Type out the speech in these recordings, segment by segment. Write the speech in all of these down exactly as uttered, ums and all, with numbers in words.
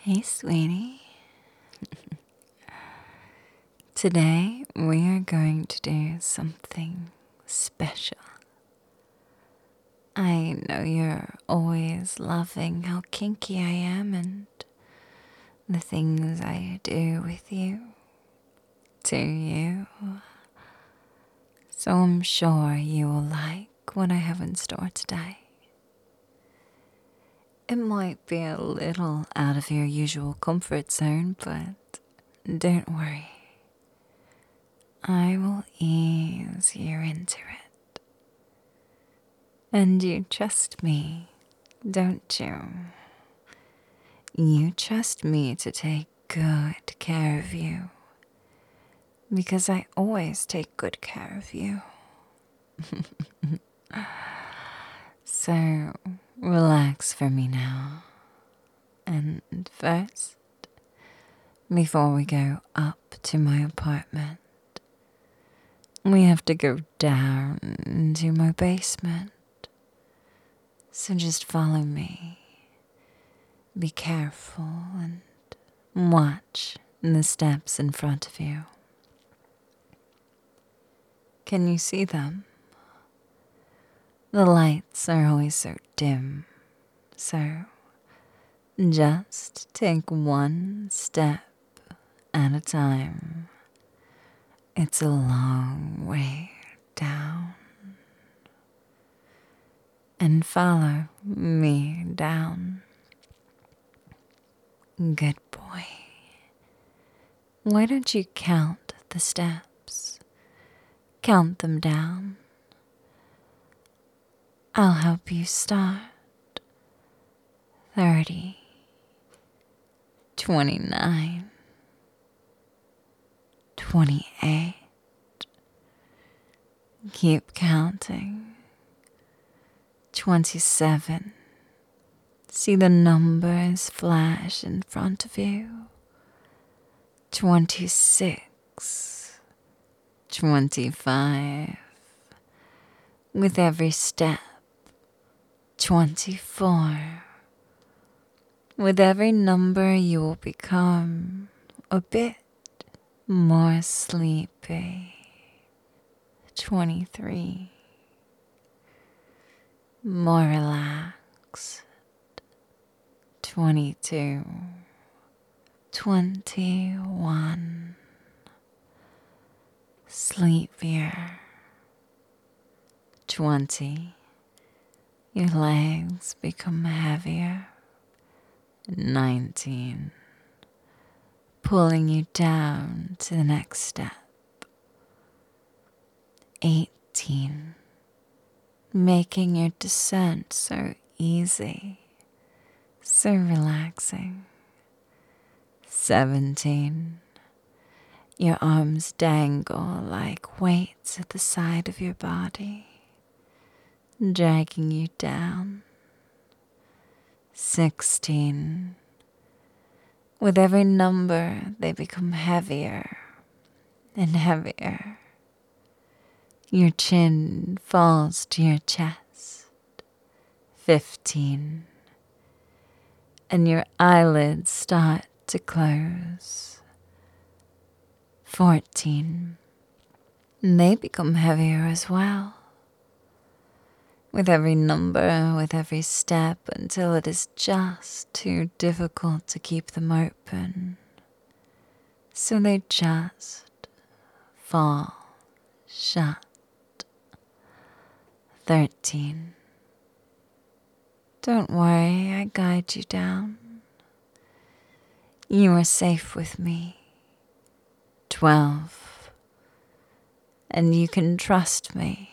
Hey, sweetie. Today we are going to do something special. I know you're always loving how kinky I am and the things I do with you, to you. So I'm sure you will like what I have in store today. It might be a little out of your usual comfort zone, but don't worry. I will ease you into it. And you trust me, don't you? You trust me to take good care of you. Because I always take good care of you. So, relax for me now. And first, before we go up to my apartment, we have to go down into my basement. So just follow me. Be careful and watch the steps in front of you. Can you see them? The lights are always so dim. So just take one step at a time. It's a long way down. And follow me down. Good boy. Why don't you count the steps? Count them down. I'll help you start. Thirty. Twenty-nine. Twenty-eight. Keep counting. Twenty-seven. See the numbers flash in front of you. Twenty-six. Twenty-five. With every step. Twenty-four. With every number you will become a bit more sleepy. Twenty-three. More relaxed. Twenty-two. Twenty-one. Sleepier. Twenty. Your legs become heavier. Nineteen. Pulling you down to the next step. Eighteen. Making your descent so easy, so relaxing. Seventeen. Your arms dangle like weights at the side of your body, dragging you down. Sixteen. With every number, they become heavier and heavier. Your chin falls to your chest. Fifteen. And your eyelids start to close. Fourteen. And they become heavier as well. With every number, with every step, until it is just too difficult to keep them open. So they just fall shut. Thirteen. Don't worry, I guide you down. You are safe with me. Twelve. And you can trust me.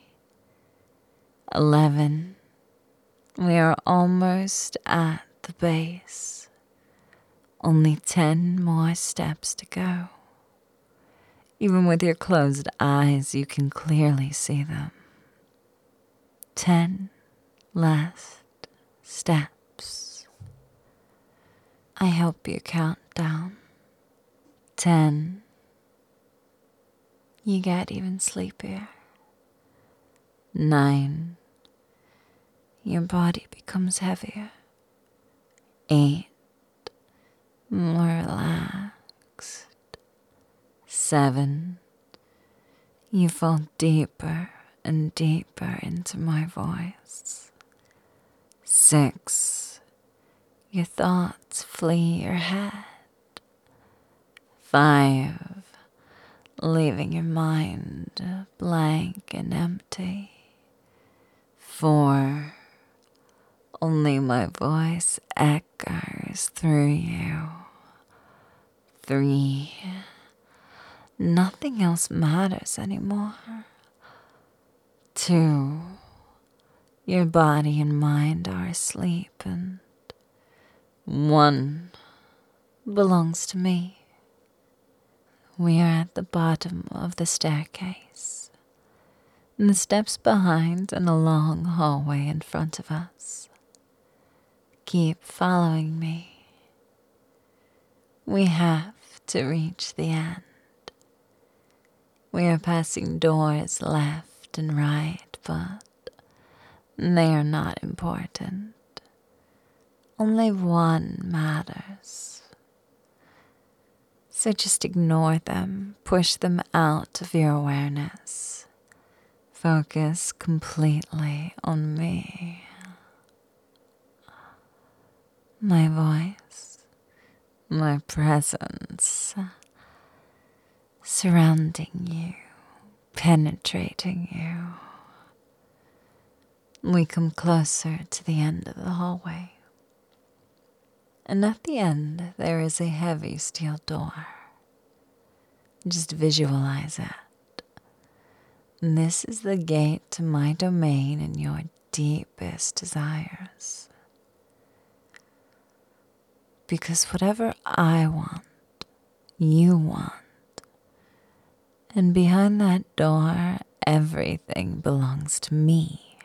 Eleven. We are almost at the base. Only ten more steps to go. Even with your closed eyes, you can clearly see them. Ten last steps. I help you count down. Ten. You get even sleepier. Nine. Your body becomes heavier. Eight. more relaxed. Seven, you fall deeper and deeper into my voice. Six, your thoughts flee your head. Five, leaving your mind blank and empty. Four, only my voice echoes through you. Three, nothing else matters anymore. Two, your body and mind are asleep, and one belongs to me. We are at the bottom of the staircase, and the steps behind and a long hallway in front of us. Keep following me. We have to reach the end. We are passing doors left and right, but they are not important. Only one matters. So just ignore them, push them out of your awareness. Focus completely on me. My voice, my presence, surrounding you, penetrating you. We come closer to the end of the hallway. And at the end, there is a heavy steel door. Just visualize it. This is the gate to my domain and your deepest desires. Because whatever I want, you want. And behind that door, everything belongs to me.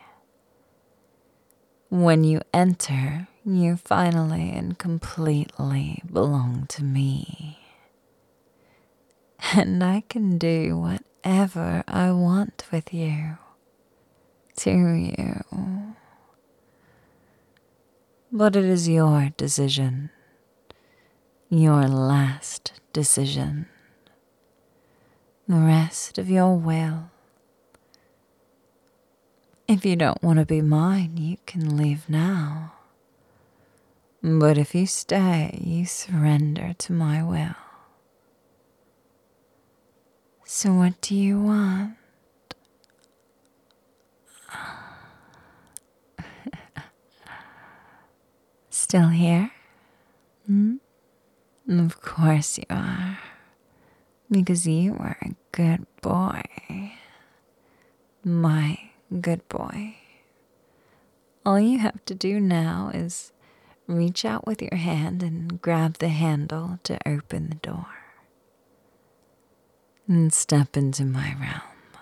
When you enter, you finally and completely belong to me. And I can do whatever I want with you, to you. But it is your decision, your last decision. The rest of your will. If you don't want to be mine, you can leave now. But if you stay, you surrender to my will. So what do you want? Still here? Hmm? Of course you are. Because you are a good boy. My good boy. All you have to do now is reach out with your hand and grab the handle to open the door. And step into my realm.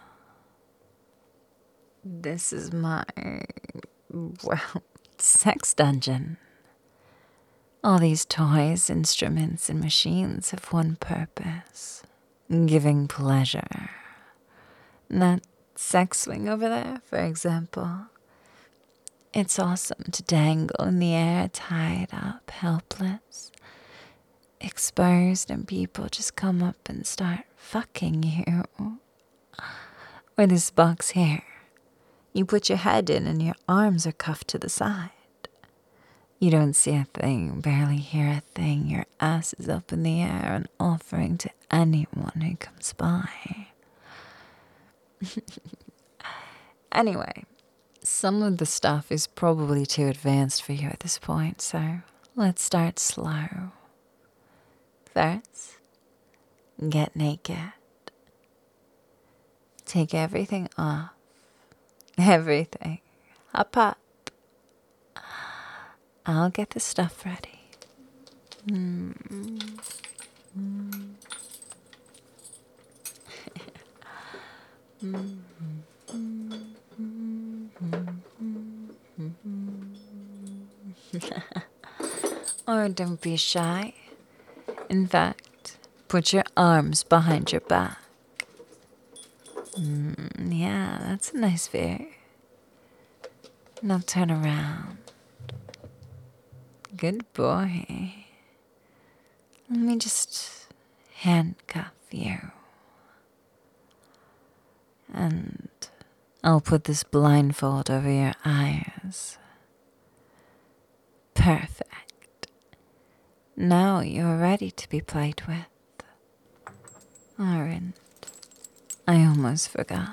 This is my, well, sex dungeon. All these toys, instruments, and machines have one purpose. Giving pleasure. That sex swing over there, for example. It's awesome to dangle in the air, tied up, helpless, exposed, and people just come up and start fucking you. Or this box here. You put your head in and your arms are cuffed to the side. You don't see a thing, barely hear a thing. Your ass is up in the air and offering to anyone who comes by. Anyway, some of the stuff is probably too advanced for you at this point, so let's start slow. First, get naked. Take everything off. Everything. Up, up. I'll get the stuff ready. Mm. Mm. mm. Or don't be shy. In fact, put your arms behind your back. Mm, yeah, that's a nice view. Now turn around. Good boy. Let me just handcuff you. And I'll put this blindfold over your eyes. Perfect. Now you're ready to be played with. Oh, and I almost forgot.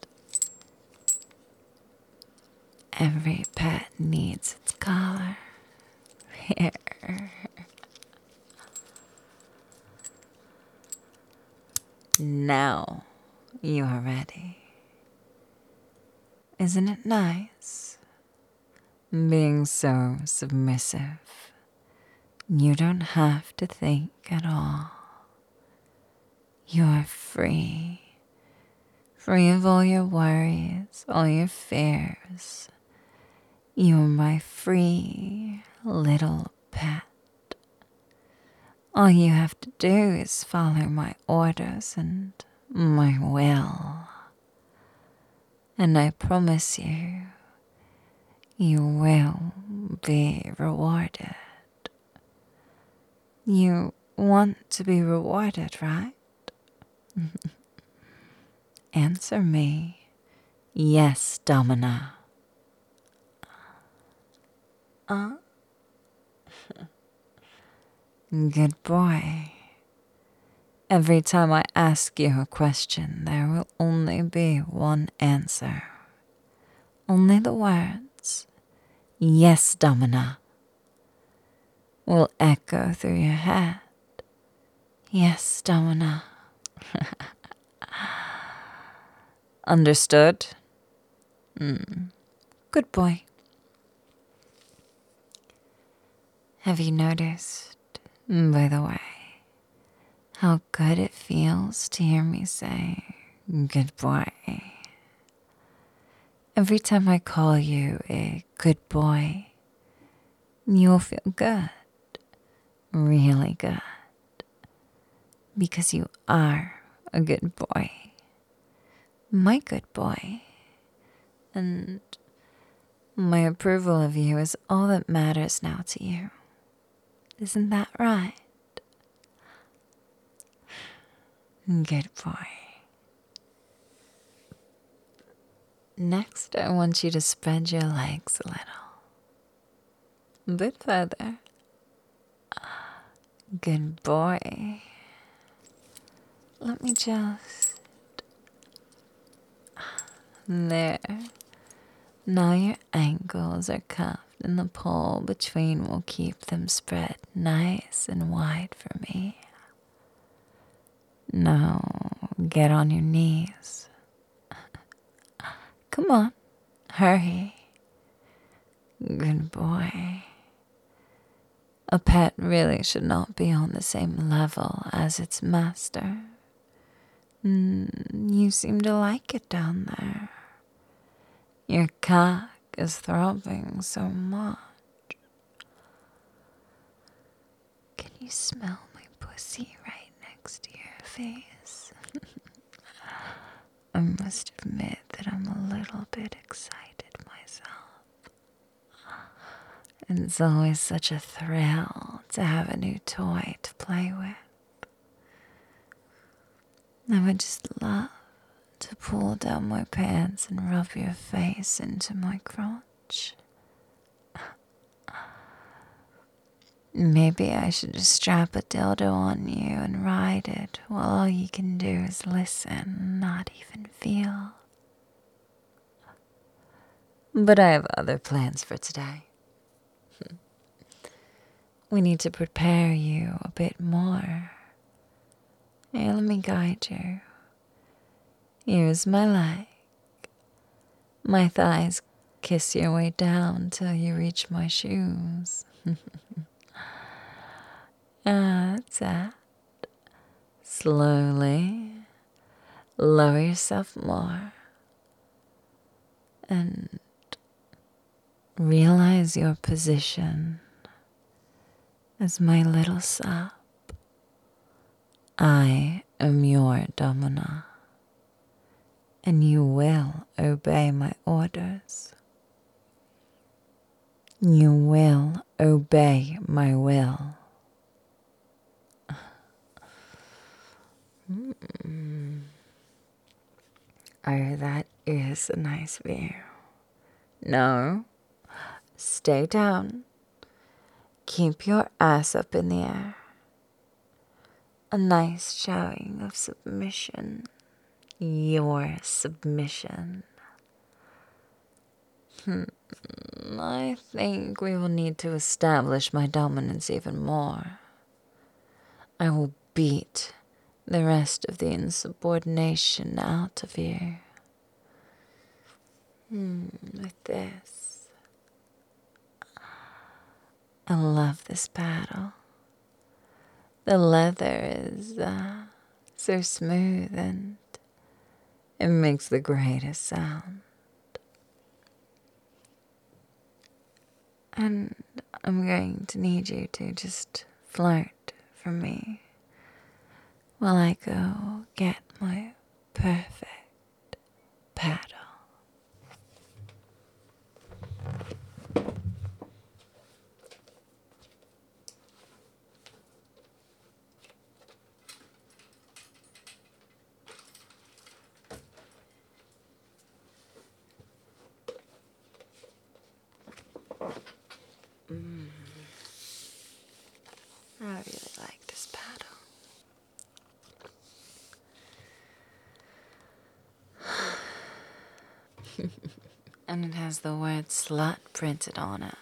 Every pet needs its collar. Here. Now you are ready. Isn't it nice? Being so submissive. You don't have to think at all. You're free. Free of all your worries, all your fears. You're my free little pet. All you have to do is follow my orders and my will. And I promise you, you will be rewarded. You want to be rewarded, right? Answer me. Yes, Domina. Uh? Good boy. Every time I ask you a question, there will only be one answer. Only the words, yes, Domina, will echo through your head. Yes, Domina. Understood? Mm. Good boy. Have you noticed, by the way, how good it feels to hear me say, good boy? Every time I call you a good boy, you'll feel good, really good, because you are a good boy, my good boy, and my approval of you is all that matters now to you. Isn't that right? Good boy. Next, I want you to spread your legs a little. A bit further. Good boy. Let me just... There. Now your ankles are cuffed and the pole between will keep them spread nice and wide for me. Now, get on your knees. Come on, hurry. Good boy. A pet really should not be on the same level as its master. Mm, you seem to like it down there. Your cock is throbbing so much. Can you smell my pussy right next to your face? I must admit that I'm a little bit excited myself. It's always such a thrill to have a new toy to play with. I would just love to pull down my pants and rub your face into my crotch. Maybe I should just strap a dildo on you and ride it while all you can do is listen, not even feel. But I have other plans for today. We need to prepare you a bit more. Here, let me guide you. Here's my leg. My thighs kiss your way down till you reach my shoes. Ah, that's that. Slowly lower yourself more and realize your position as my little sap. I am your Domina, and you will obey my orders. You will obey my will. Mm. Oh, that is a nice view. No, stay down. Keep your ass up in the air. A nice showing of submission. Your submission. Hmm. I think we will need to establish my dominance even more. I will beat the rest of the insubordination out of you. Hmm, with this. I love this paddle. The leather is uh, so smooth and it makes the greatest sound. And I'm going to need you to just flirt for me while I go get my perfect paddle. Mm. I really like this paddle. And it has the word slut printed on it.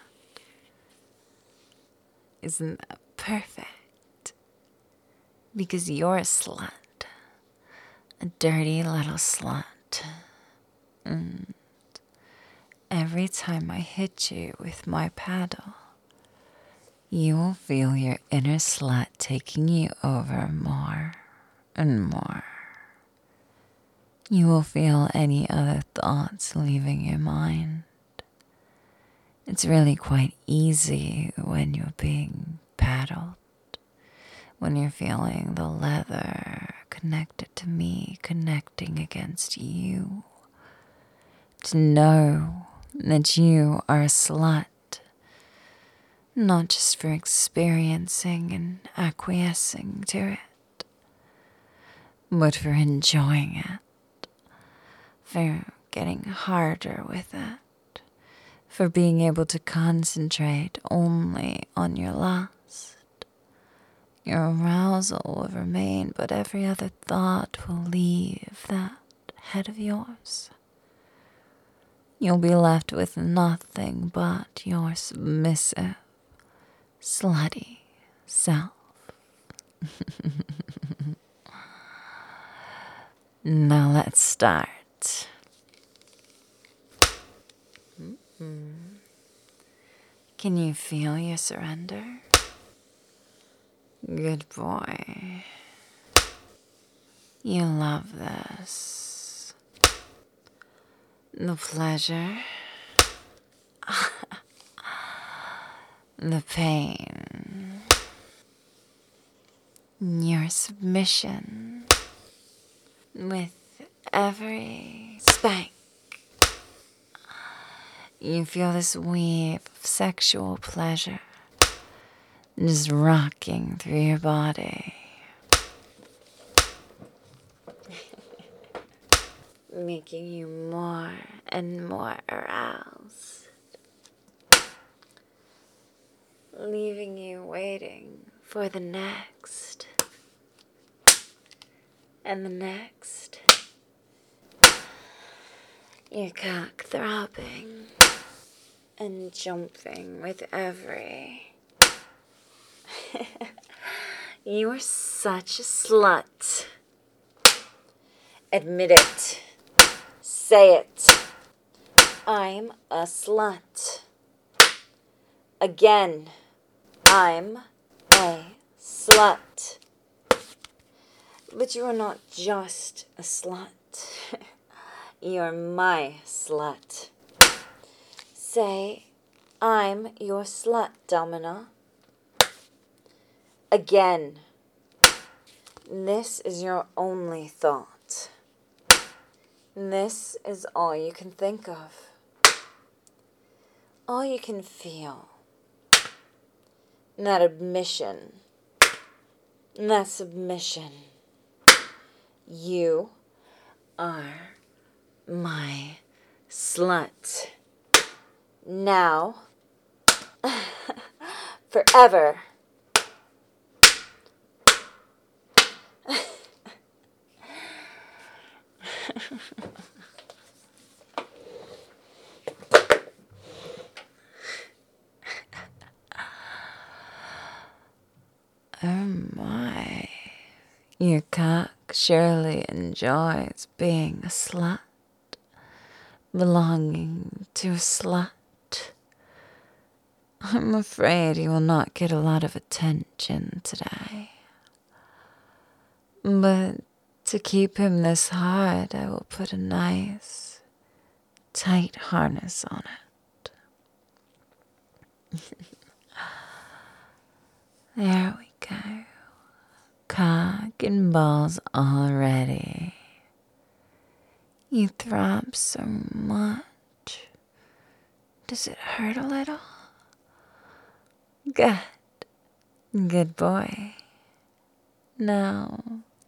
Isn't that perfect? Because you're a slut. A dirty little slut. And every time I hit you with my paddle, you will feel your inner slut taking you over more and more. You will feel any other thoughts leaving your mind. It's really quite easy when you're being paddled, when you're feeling the leather connected to me, connecting against you, to know that you are a slut, not just for experiencing and acquiescing to it, but for enjoying it, for getting harder with it, for being able to concentrate only on your lust. Your arousal will remain, but every other thought will leave that head of yours. You'll be left with nothing but your submissive, slutty self. Now let's start. Mm-hmm. Can you feel your surrender? Good boy. You love this. The pleasure. The pain. Your submission. With every spank, you feel this wave of sexual pleasure just rocking through your body. Making you more and more aroused. Leaving you waiting for the next. And the next. Your cock throbbing and jumping with every. You are such a slut. Admit it. Say it. I'm a slut. Again, I'm a slut. But you are not just a slut. You're my slut. Say, I'm your slut, Domina. Again. This is your only thought. This is all you can think of. All you can feel. That admission. That submission. You are my slut. Now, forever. Oh my. Your cock surely enjoys being a slut, belonging to a slut. I'm afraid he will not get a lot of attention today. But to keep him this hard, I will put a nice, tight harness on it. There we go. Cock and balls already. You throb so much. Does it hurt a little? Good. Good boy. Now,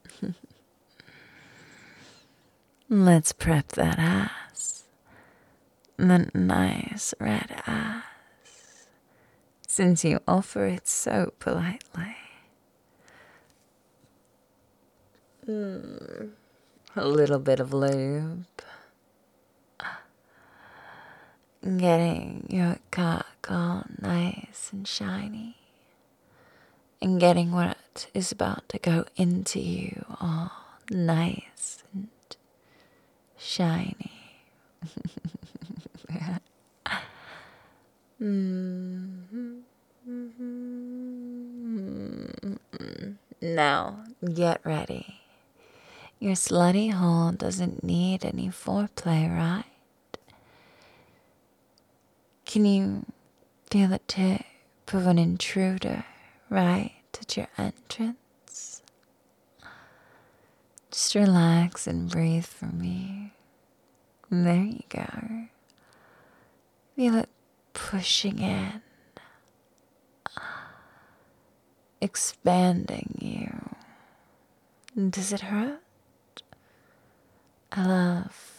let's prep that ass. That nice red ass. Since you offer it so politely. Mm, a little bit of lube. Getting your cock all nice and shiny. And getting what is about to go into you all nice and shiny. mm-hmm. Mm-hmm. Now, get ready. Your slutty hole doesn't need any foreplay, right? Can you feel the tip of an intruder right at your entrance? Just relax and breathe for me. There you go. Feel it pushing in, expanding you. Does it hurt? I love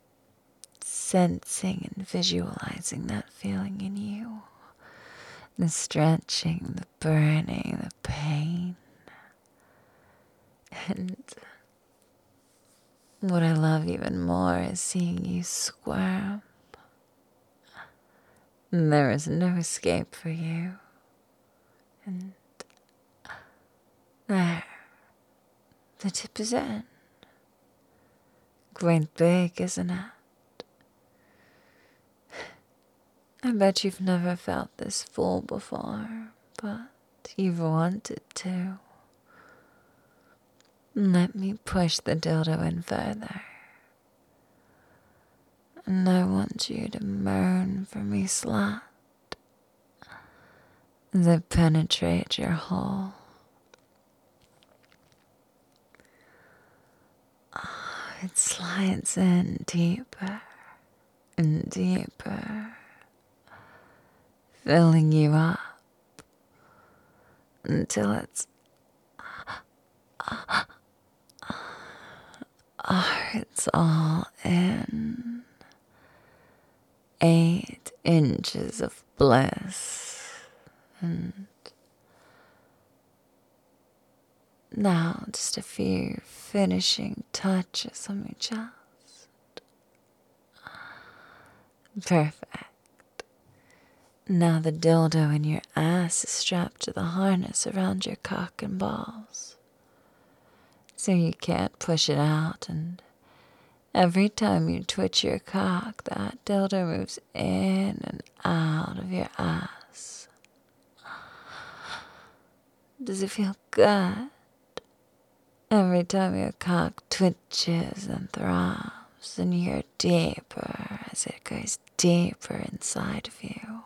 sensing and visualizing that feeling in you. The stretching, the burning, the pain. And what I love even more is seeing you squirm. There is no escape for you. And there, the tip is in. Great big, isn't it? I bet you've never felt this full before, but you've wanted to. Let me push the dildo in further. And I want you to moan for me, slut, as I penetrate your hole. Oh, it slides in deeper and deeper, filling you up until it's oh, it's all in. Eight inches of bliss. And now just a few finishing touches on your chest. Perfect. Now the dildo in your ass is strapped to the harness around your cock and balls. So you can't push it out, and every time you twitch your cock, that dildo moves in and out of your ass. Does it feel good? Every time your cock twitches and throbs, and you're deeper as it goes deeper inside of you.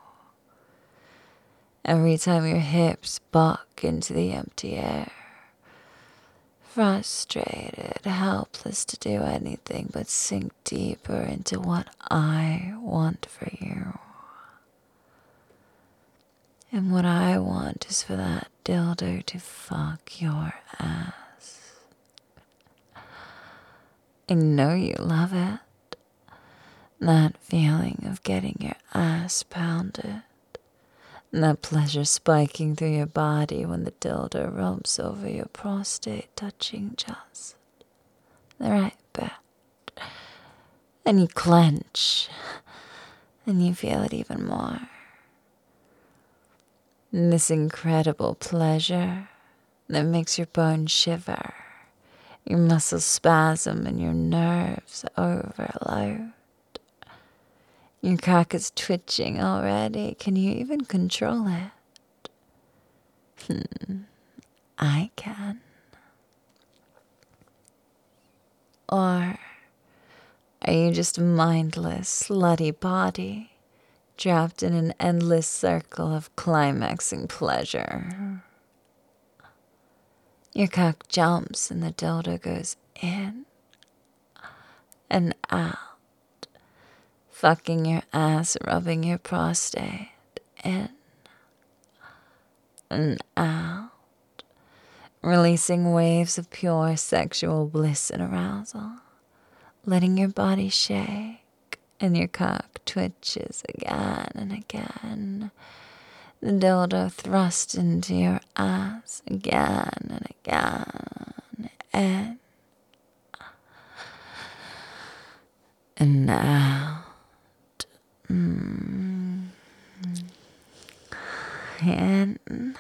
Every time your hips buck into the empty air, frustrated, helpless to do anything but sink deeper into what I want for you. And what I want is for that dildo to fuck your ass. I know you love it. That feeling of getting your ass pounded. And that pleasure spiking through your body when the dildo rubs over your prostate, touching just the right bit. And you clench. And you feel it even more. And this incredible pleasure that makes your bones shiver, your muscles spasm, and your nerves overload. Your cock is twitching already. Can you even control it? Hmm, I can. Or are you just a mindless, slutty body, trapped in an endless circle of climaxing pleasure? Your cock jumps and the dildo goes in and out, fucking your ass, rubbing your prostate in and out, releasing waves of pure sexual bliss and arousal, letting your body shake and your cock twitches again and again. The dildo thrust into your ass again and again, and and out, mm. in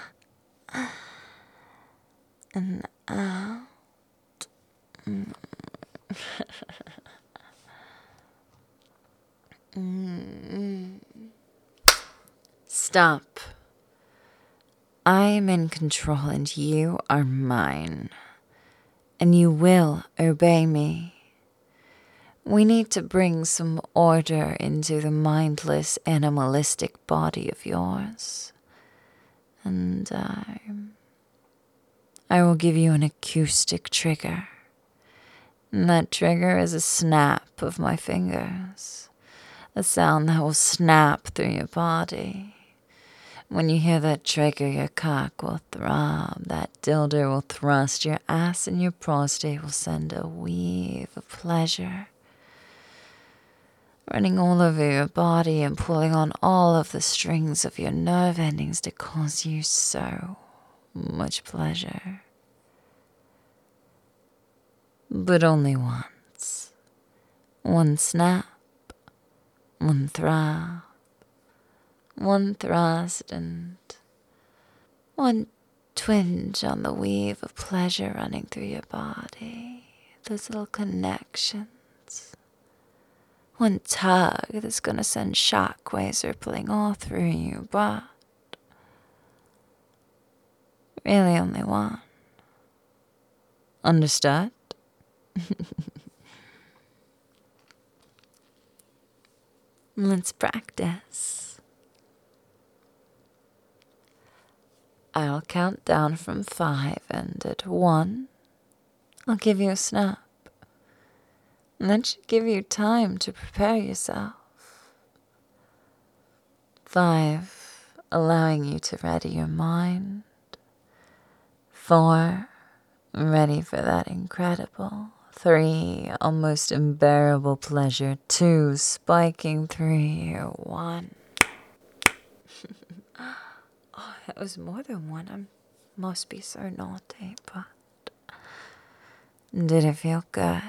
and out. Mm. Mm. Stop. I am in control and you are mine. And you will obey me. We need to bring some order into the mindless, animalistic body of yours. And I, I will give you an acoustic trigger. And that trigger is a snap of my fingers. A sound that will snap through your body. When you hear that trigger, your cock will throb, that dildo will thrust, your ass and your prostate will send a weave of pleasure, running all over your body and pulling on all of the strings of your nerve endings to cause you so much pleasure. But only once. One snap, one throb, one thrust, and one twinge on the weave of pleasure running through your body. Those little connections. One tug that's gonna send shockwaves rippling all through you, but really only one. Understood? Let's practice. I'll count down from five, and at one, I'll give you a snap. And that should give you time to prepare yourself. Five, allowing you to ready your mind. Four, ready for that incredible. Three, almost unbearable pleasure. Two, spiking through you. One. Oh, that was more than one. I must be so naughty, but did it feel good?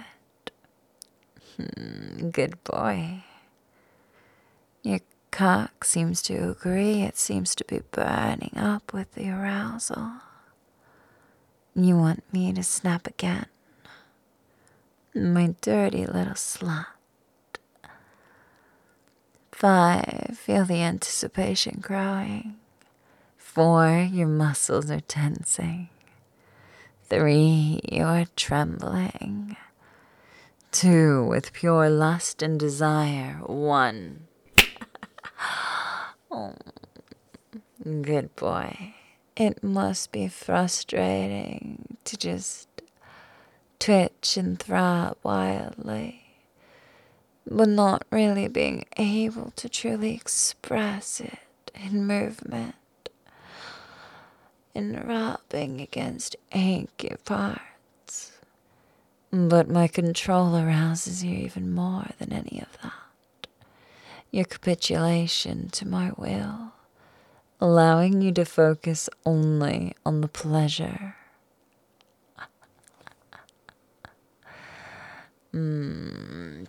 Hmm, good boy. Your cock seems to agree. It seems to be burning up with the arousal. You want me to snap again? My dirty little slut. Five, feel the anticipation growing. Four, your muscles are tensing. Three, you are trembling. Two, with pure lust and desire. One. Oh, good boy. It must be frustrating to just twitch and throb wildly, but not really being able to truly express it in movement, in rubbing against achy parts, But my control arouses you even more than any of that. Your capitulation to my will, allowing you to focus only on the pleasure. Mm.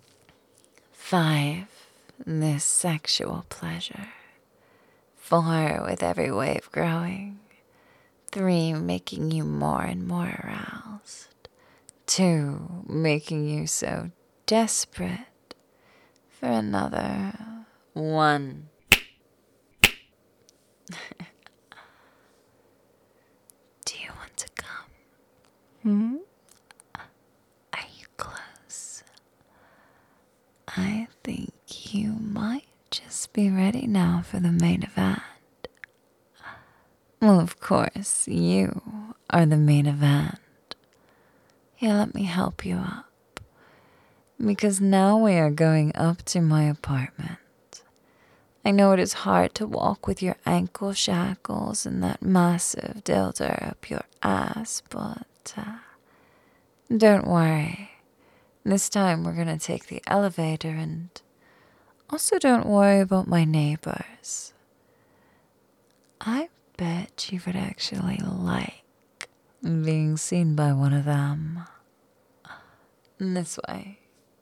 Five, this sexual pleasure. Four, with every wave growing. Three, making you more and more aroused. Two, making you so desperate for another. One. Do you want to come? Hmm? Are you close? I think you might just be ready now for the main event. Well, of course, you are the main event. Here, let me help you up. Because now we are going up to my apartment. I know it is hard to walk with your ankle shackles and that massive dildo up your ass, but uh, don't worry. This time we're gonna take the elevator, and also don't worry about my neighbors. I bet you would actually like being seen by one of them. This way.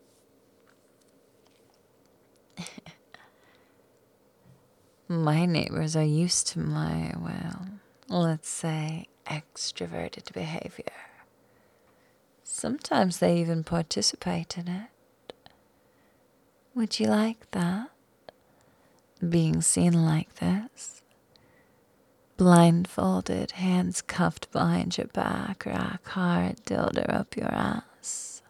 My neighbors are used to my, well, let's say, extroverted behavior. Sometimes they even participate in it. Would you like that? Being seen like this? Blindfolded, hands cuffed behind your back, rock hard, dildo up your ass.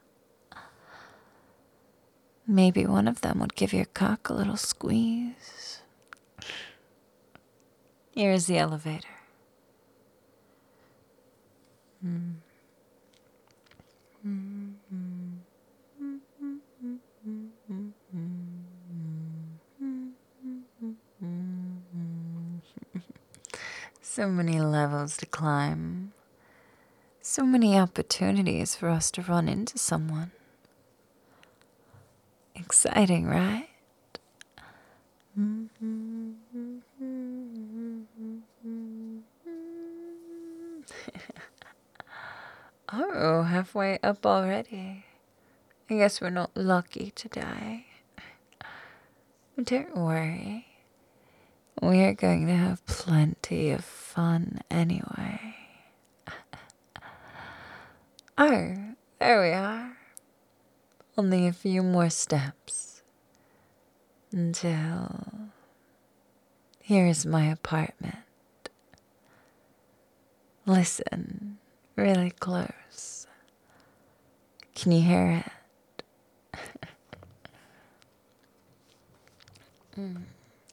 Maybe one of them would give your cock a little squeeze. Here's the elevator. Mm. So many levels to climb. So many opportunities for us to run into someone. Exciting, right? Oh, halfway up already. I guess we're not lucky today. Don't worry. We are going to have plenty of fun anyway. Oh, there we are. Only a few more steps until here is my apartment. Listen really close. Can you hear it? mm.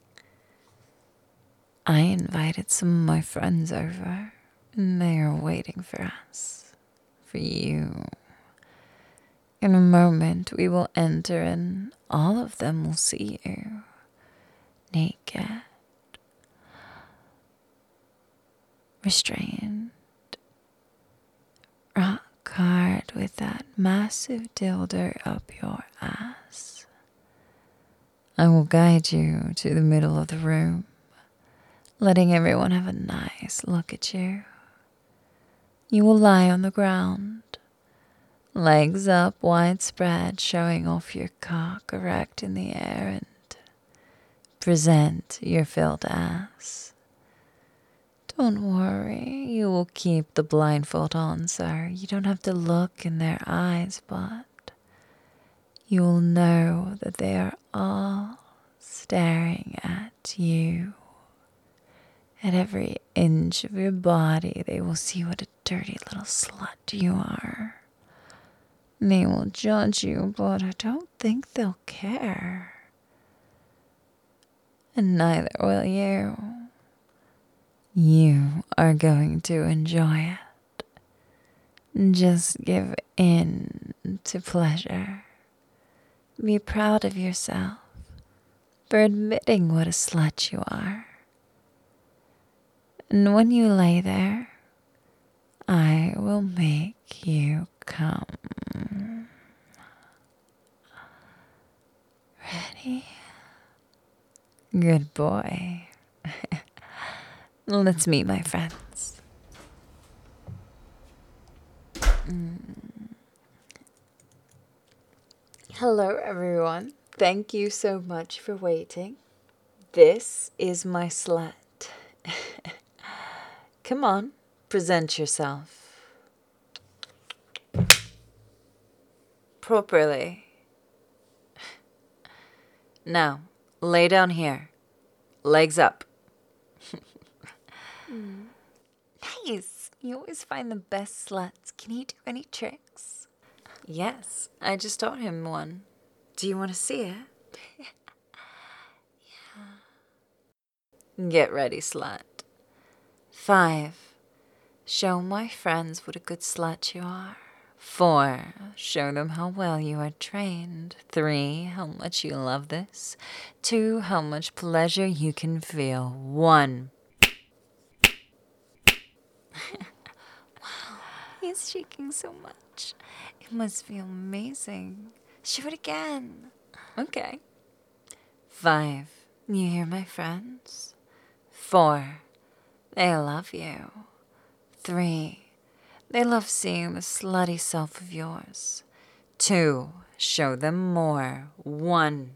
I invited some of my friends over, and they are waiting for us, for you. In a moment, we will enter, and all of them will see you, naked, restrained, rock hard with that massive dildo up your ass. I will guide you to the middle of the room, letting everyone have a nice look at you. You will lie on the ground, legs up, wide spread, showing off your cock erect in the air, and present your filled ass. Don't worry, you will keep the blindfold on, sir. You don't have to look in their eyes, but you will know that they are all staring at you. At every inch of your body, they will see what a dirty little slut you are. They will judge you, but I don't think they'll care. And neither will you. You are going to enjoy it. Just give in to pleasure. Be proud of yourself for admitting what a slut you are. And when you lay there, I will make you come. Ready? Good boy. Let's meet my friends. Mm. Hello, everyone. Thank you so much for waiting. This is my slut. Come on, present yourself. Properly. Now, lay down here. Legs up. mm. Nice. You always find the best sluts. Can you do any tricks? Yes, I just taught him one. Do you want to see it? Yeah. Get ready, slut. Five. Show my friends what a good slut you are. Four. Show them how well you are trained. Three. How much you love this. Two. How much pleasure you can feel. One. Wow, he's shaking so much. It must feel amazing. Show it again. Okay. Five. You hear my friends? Four. They love you. Three. They love seeing the slutty self of yours. Two. Show them more. One.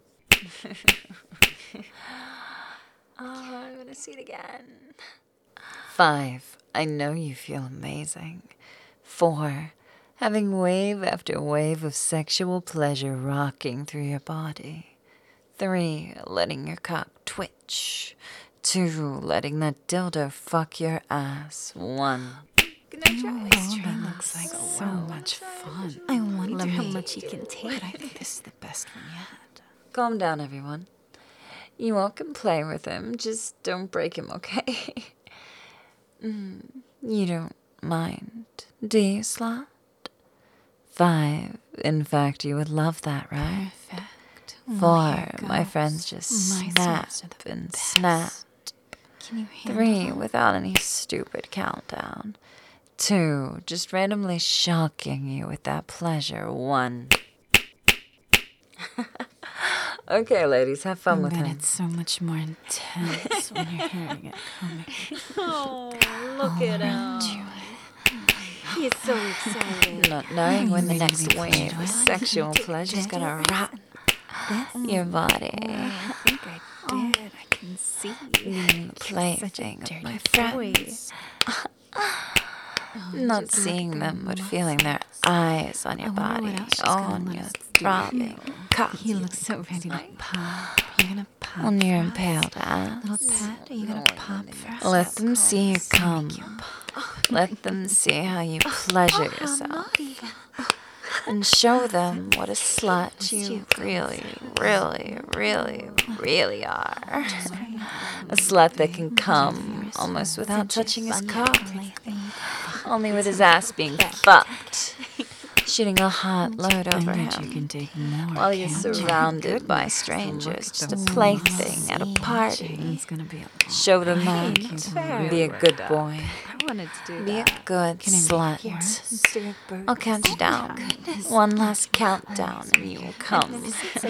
Oh, I'm gonna see it again. Five. I know you feel amazing. Four. Having wave after wave of sexual pleasure rocking through your body. Three. Letting your cock twitch. Two. Letting that dildo fuck your ass. One. Oh, that looks like oh, so wow. much fun. I wonder how much he can take. I think this is the best one yet. Calm down, everyone. You all can play with him. Just don't break him, okay? mm, you don't mind, do you, slut? Five. In fact, you would love that, right? Perfect. Four. My friends just snapped and best. snapped. Can you handle Three. them? Without any stupid countdown. Two. Just randomly shocking you with that pleasure. One. Okay, ladies, have fun and with then him. It's so much more intense when you're hearing it coming. Oh, look All at around him. you. He is so excited. Not knowing when the Really next wave of pleasure. sexual pleasure is gonna wrap your body. I think I did. I can see. Being the plaything of my friends. Oh, Not seeing them, but feeling their eyes on your body, on your throbbing cock. He looks so ready to pop. Are you gonna pop? On your for us? impaled ass. Little pet, are you gonna pop for us? Let them see you come. Make you pop. Let them see how you pleasure yourself. And show them what a slut you really, really, really, really are. A slut that can come almost without touching his cock. Only with his ass being fucked. Shooting a hot load over I bet you him. can take more, While you're can't you? surrounded by strangers. Just a plaything at a party. It's gonna be a Show them Hey, that. it's fair. Be a good boy. I wanted to do Be a that. good slut. I'll count you down. One last countdown and you will come.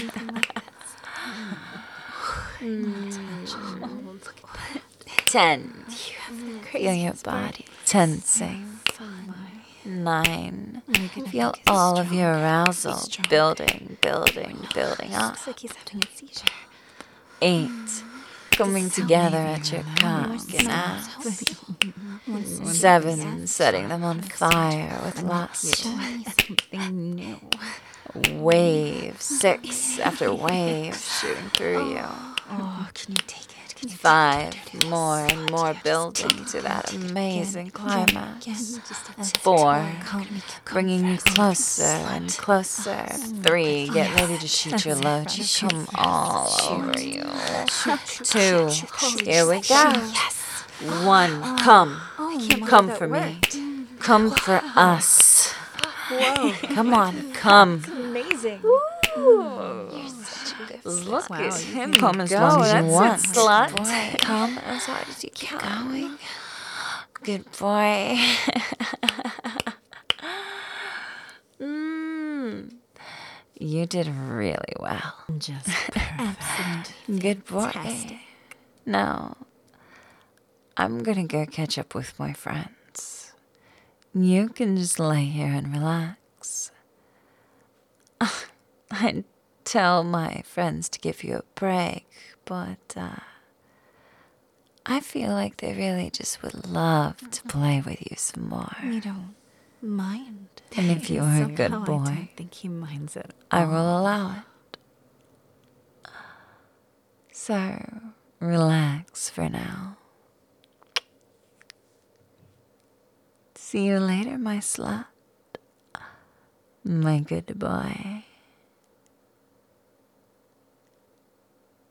Ten. Feel your body tensing. Nine. Feel all of your arousal building, building, building up. Looks like he's having a seizure. Eight. Coming together at your cock and ass. Seven. Setting them on fire with lust. something new. Wave. Six after wave shooting through you. Oh, can you take it? Can you Five. More and more building to that amazing climax. Four. Bringing you closer and closer. Three. Get ready to shoot your load. You come all over you. Two. Here we go. One. Come. Come for me. Come for us. Whoa, Come on. Come. amazing. Look Wow, at you him can come as go. long as you That's want. it, slut. Boy, come as hard as you can. Good boy. You did really well. Just perfect. Good boy. Fantastic. Now, I'm gonna go catch up with my friends. You can just lay here and relax. I'd tell my friends to give you a break, but uh, I feel like they really just would love to play with you some more. You don't mind. And if you are a good Somehow boy, I don't think he minds it. I will allow it. So, relax for now. See you later, my slut. My good boy.